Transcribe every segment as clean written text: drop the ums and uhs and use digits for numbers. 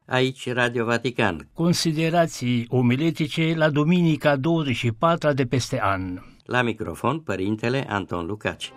Aici Radio Vatican. Considerații omiletice la Duminica 24 de peste an. La microfon, Părintele Anton Lucaci.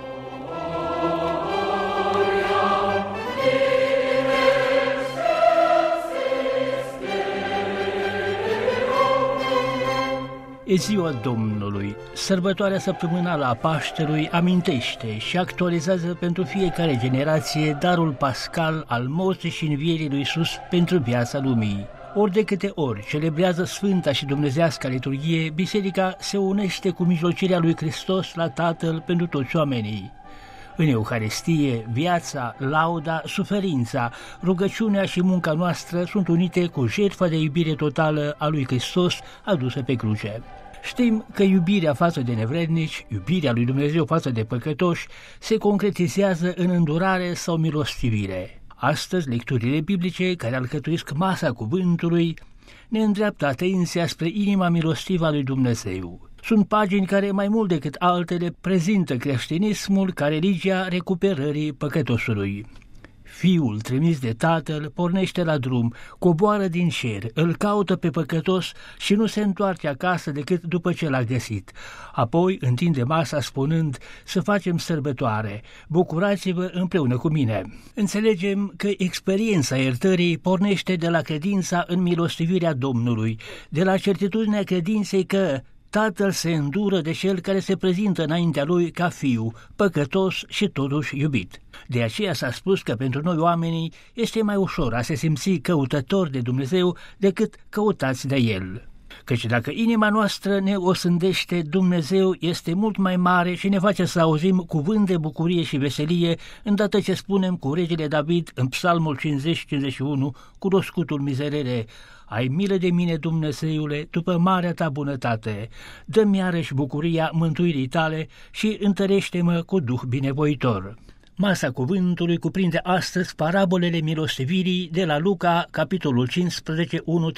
E ziua Domnului. Sărbătoarea săptămânală a Paștelui amintește și actualizează pentru fiecare generație darul pascal al morții și învierii lui Iisus pentru viața lumii. Ori de câte ori celebrează Sfânta și Dumnezească liturghie, Biserica se unește cu mijlocirea lui Hristos la Tatăl pentru toți oamenii. În Euharistie, viața, lauda, suferința, rugăciunea și munca noastră sunt unite cu jertfa de iubire totală a lui Hristos adusă pe cruce. Știm că iubirea față de nevrednici, iubirea lui Dumnezeu față de păcătoși, se concretizează în îndurare sau milostivire. Astăzi, lecturile biblice care alcătuiesc masa cuvântului ne îndreaptă atenția spre inima milostivă a lui Dumnezeu. Sunt pagini care, mai mult decât altele, prezintă creștinismul ca religia recuperării păcătosului. Fiul trimis de Tatăl pornește la drum, coboară din cer, îl caută pe păcătos și nu se întoarce acasă decât după ce l-a găsit. Apoi întinde masa spunând: să facem sărbătoare, bucurați-vă împreună cu mine. Înțelegem că experiența iertării pornește de la credința în milostivirea Domnului, de la certitudinea credinței că Tatăl se îndură de cel care se prezintă înaintea lui ca fiu, păcătos și totuși iubit. De aceea s-a spus că pentru noi oamenii este mai ușor a se simți căutători de Dumnezeu decât căutați de El. Căci dacă inima noastră ne osândește, Dumnezeu este mult mai mare și ne face să auzim cuvânt de bucurie și veselie, îndată ce spunem cu regele David în Psalmul 50-51, cunoscutul mizerere: ai milă de mine, Dumnezeule, după marea ta bunătate, dă-mi iarăși bucuria mântuirii tale și întărește-mă cu duh binevoitor. Masa cuvântului cuprinde astăzi parabolele milostivirii de la Luca, capitolul 15,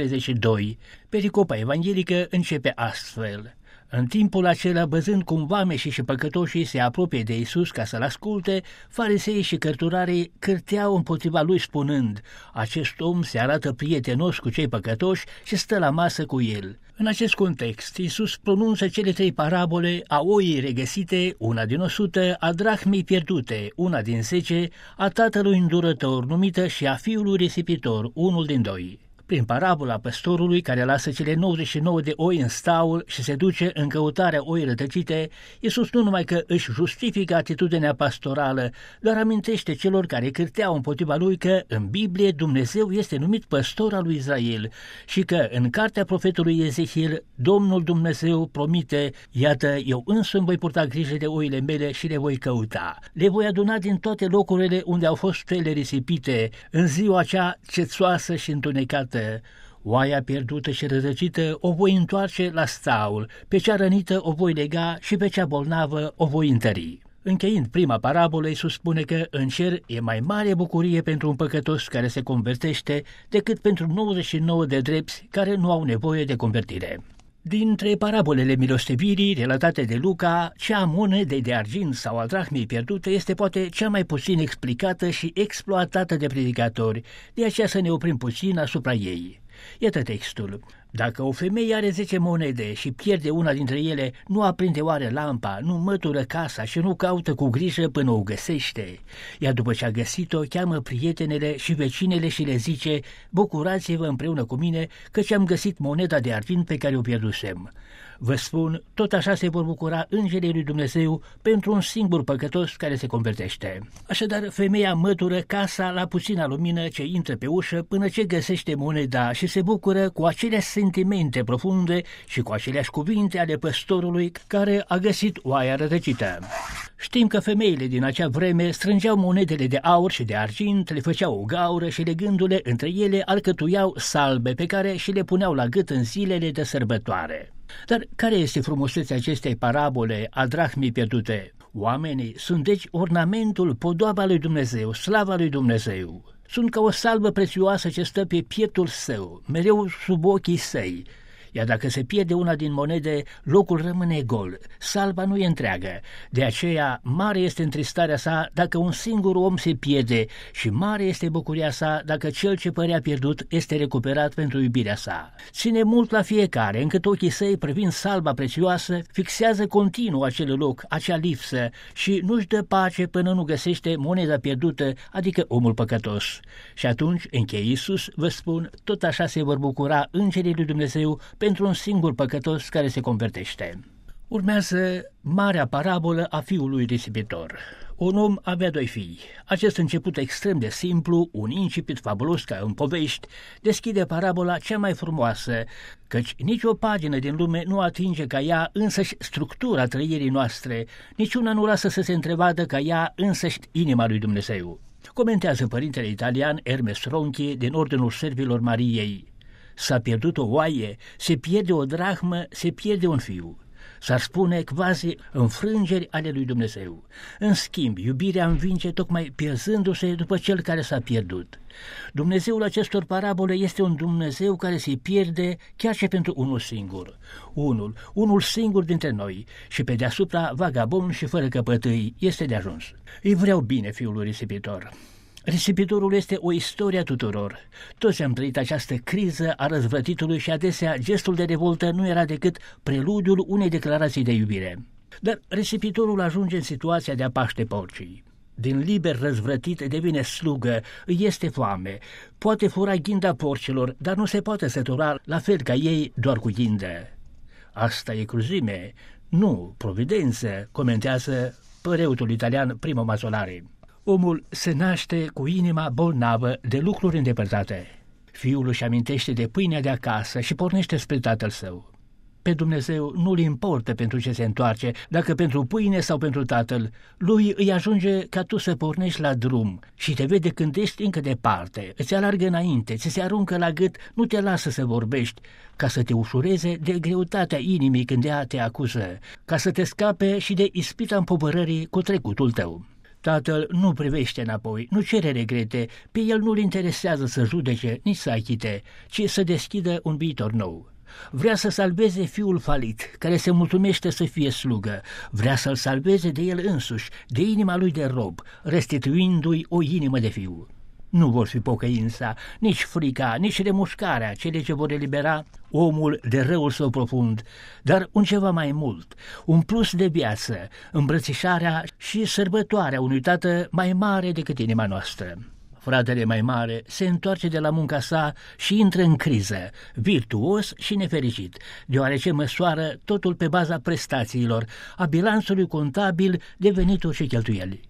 1-32. Pericopa evanghelică începe astfel: în timpul acela, văzând cum vameșii și păcătoșii se apropie de Iisus ca să-l asculte, fariseii și cărturarii cârteau împotriva lui spunând: acest om se arată prietenos cu cei păcătoși și stă la masă cu el. În acest context, Iisus pronunță cele 3 parabole a oii regăsite, una din 100, a drahmei pierdute, una din 10, a tatălui îndurător, numită, și a fiului risipitor, unul din 2. Prin parabola păstorului care lasă cele 99 de oi în staul și se duce în căutarea oii rătăcite, Iisus nu numai că își justifică atitudinea pastorală, dar amintește celor care cârteau împotriva lui că în Biblie Dumnezeu este numit păstor al lui Israel și că în cartea profetului Ezechiel Domnul Dumnezeu promite: iată, eu însumi voi purta grijă de oile mele și le voi căuta. Le voi aduna din toate locurile unde au fost ele risipite, în ziua cea cețoasă și întunecată. Oaia pierdută și rătăcită o voi întoarce la staul, pe cea rănită o voi lega și pe cea bolnavă o voi întări. Încheind prima parabolă, Iisus spune că în cer e mai mare bucurie pentru un păcătos care se convertește decât pentru 99 de drepți care nu au nevoie de convertire. Dintre parabolele milostivirii relatate de Luca, cea a monedei de argint sau a drahmei pierdute este poate cea mai puțin explicată și exploatată de predicatori, de aceea să ne oprim puțin asupra ei. Iată textul: dacă o femeie are 10 monede și pierde una dintre ele, nu aprinde oare lampa, nu mătură casa și nu caută cu grijă până o găsește? Iar după ce a găsit-o, cheamă prietenele și vecinele și le zice: bucurați-vă împreună cu mine, căci am găsit moneda de argint pe care o pierdusem. Vă spun, tot așa se vor bucura îngerii lui Dumnezeu pentru un singur păcătos care se convertește. Așadar, femeia mătură casa la puțina lumină ce intră pe ușă până ce găsește moneda și se bucură cu aceleași sentimente profunde și cu aceleași cuvinte ale păstorului care a găsit oaia rătăcită. Știm că femeile din acea vreme strângeau monedele de aur și de argint, le făceau o gaură și legându-le între ele alcătuiau salbe pe care și le puneau la gât în zilele de sărbătoare. Dar care este frumusețea acestei parabole a drahmei pierdute? Oamenii sunt deci ornamentul, podoaba lui Dumnezeu, slava lui Dumnezeu. Sunt ca o salbă prețioasă ce stă pe pieptul său, mereu sub ochii săi. Iar dacă se pierde una din monede, locul rămâne gol, salva nu e întreagă. De aceea, mare este întristarea sa dacă un singur om se pierde și mare este bucuria sa dacă cel ce părea pierdut este recuperat pentru iubirea sa. Ține mult la fiecare, încât ochii săi, privind salva prețioasă, fixează continuu acel loc, acea lipsă și nu-și dă pace până nu găsește moneda pierdută, adică omul păcătos. Și atunci, încheie Iisus, vă spun, tot așa se vor bucura îngerii lui Dumnezeu pentru un singur păcătos care se convertește. Urmează marea parabolă a fiului risipitor. Un om avea 2 fii. Acest început extrem de simplu, un incipit fabulos ca în povești, deschide parabola cea mai frumoasă, căci nicio pagină din lume nu atinge ca ea însăși structura trăirii noastre, niciuna nu lasă să se întrevadă ca ea însăși inima lui Dumnezeu. Comentează părintele italian Hermes Ronchi din Ordinul Servilor Mariei. S-a pierdut o oaie, se pierde o drahmă, se pierde un fiu. S-ar spune quasi înfrângeri ale lui Dumnezeu. În schimb, iubirea învinge tocmai pierzându-se după cel care s-a pierdut. Dumnezeul acestor parabole este un Dumnezeu care se pierde chiar și pentru unul singur. Unul singur dintre noi și pe deasupra vagabond și fără căpătâi este de ajuns. Îi vreau bine fiul risipitor. Risipitorul este o istorie a tuturor. Toți am trăit această criză a răzvrătitului și adesea gestul de revoltă nu era decât preludiul unei declarații de iubire. Dar risipitorul ajunge în situația de a paște porcii. Din liber răzvrătit devine slugă, îi este foame, poate fura ghinda porcilor, dar nu se poate sătura la fel ca ei doar cu ghindă. Asta e cruzime, nu providență, comentează păreutul italian Primo Mazzolari. Omul se naște cu inima bolnavă de lucruri îndepărtate. Fiul își amintește de pâinea de acasă și pornește spre tatăl său. Pe Dumnezeu nu-l importă pentru ce se întoarce, dacă pentru pâine sau pentru tatăl. Lui îi ajunge ca tu să pornești la drum și te vede când ești încă departe, îți alargă înainte, ți se aruncă la gât, nu te lasă să vorbești, ca să te ușureze de greutatea inimii când ea te acuză, ca să te scape și de ispita împovărării cu trecutul tău. Tatăl nu privește înapoi, nu cere regrete, pe el nu-l interesează să judece, nici să achite, ci să deschidă un viitor nou. Vrea să salveze fiul falit, care se mulțumește să fie slugă, vrea să-l salveze de el însuși, de inima lui de rob, restituindu-i o inimă de fiu. Nu vor fi pocăința, nici frica, nici remușcarea, cele ce vor elibera omul de răul său profund, dar un ceva mai mult, un plus de viață, îmbrățișarea și sărbătoarea unui tată mai mare decât inima noastră. Fratele mai mare se întoarce de la munca sa și intră în criză, virtuos și nefericit, deoarece măsoară totul pe baza prestațiilor, a bilanțului contabil de venituri și cheltuieli.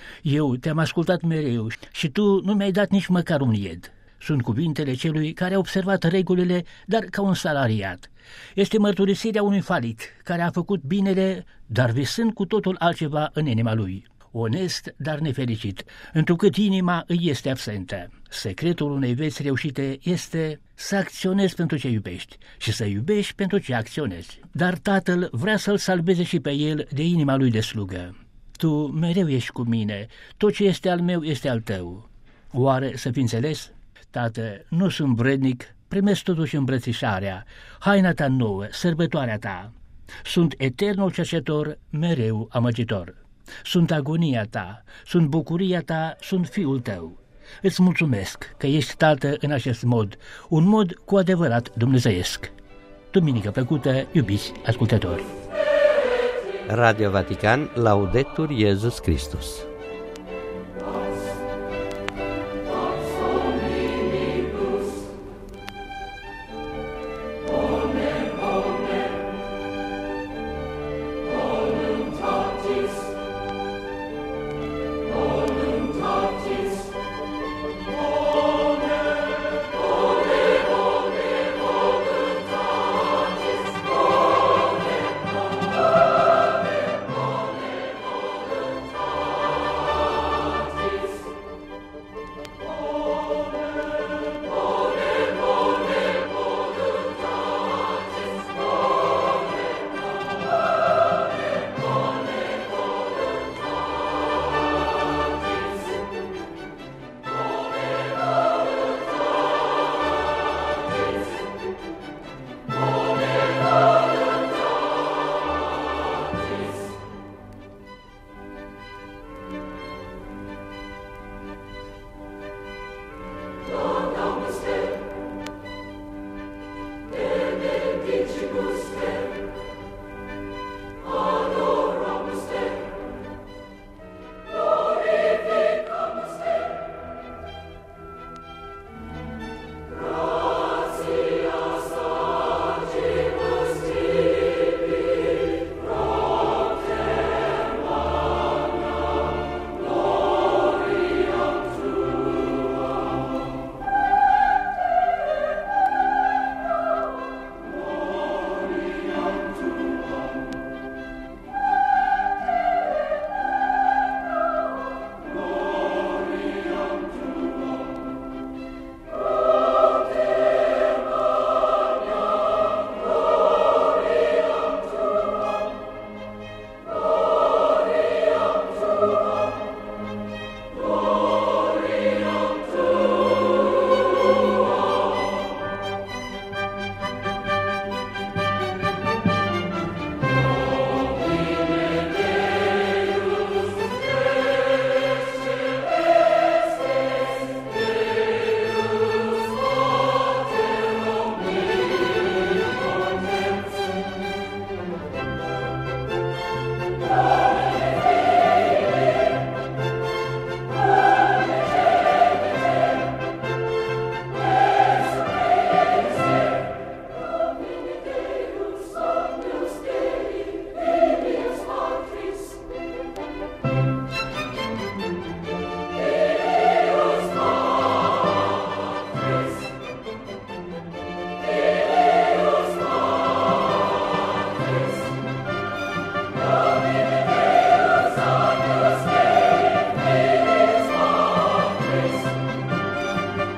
Eu te-am ascultat mereu și tu nu mi-ai dat nici măcar un ied. Sunt cuvintele celui care a observat regulile, dar ca un salariat. Este mărturisirea unui falit, care a făcut binele, dar visând cu totul altceva în inima lui. Onest, dar nefericit, întrucât inima îi este absentă. Secretul unei vieți reușite este să acționezi pentru ce iubești și să iubești pentru ce acționezi. Dar tatăl vrea să-l salveze și pe el de inima lui de slugă. Tu mereu ești cu mine, tot ce este al meu este al tău. Oare să fi înțeles? Tată, nu sunt vrednic, primesc totuși îmbrățișarea, haina ta nouă, sărbătoarea ta. Sunt eternul cercetor, mereu amăgitor. Sunt agonia ta, sunt bucuria ta, sunt fiul tău. Îți mulțumesc că ești tată în acest mod, un mod cu adevărat dumnezeiesc. Duminică plăcută, iubiți ascultători. Radio Vatican, Laudetur Jesus Christus.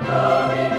Domine